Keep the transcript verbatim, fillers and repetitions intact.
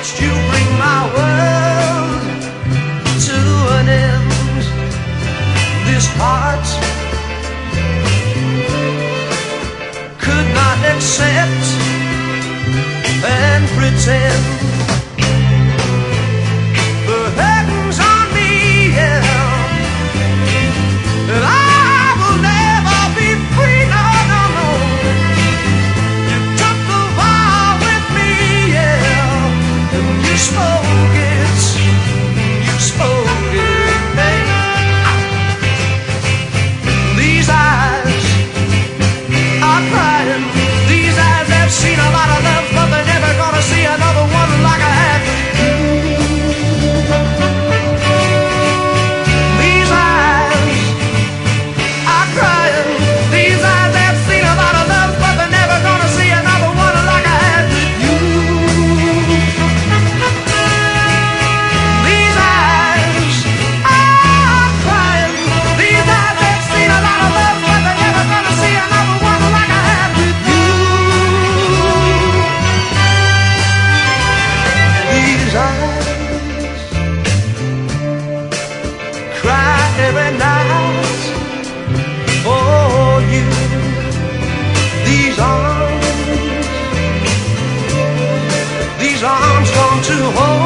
watched you bring my world to an end. This heart could not accept and pretend. The heaven's on me, yeah, and I will never be free, no, no, no. You took the vow with me, yeah, and you spoke it, you spoke it, babe. These eyes are crying, these eyes have seen a lot of love, but they're never gonna see another one like I had with you. These eyes are crying, these eyes have seen a lot of love, but they're never gonna see another one like I had with you. These eyes are crying, these eyes have seen a lot of love, but they're never gonna see another one like I had with you. These eyes cry every night for you. These arms, these arms long to hold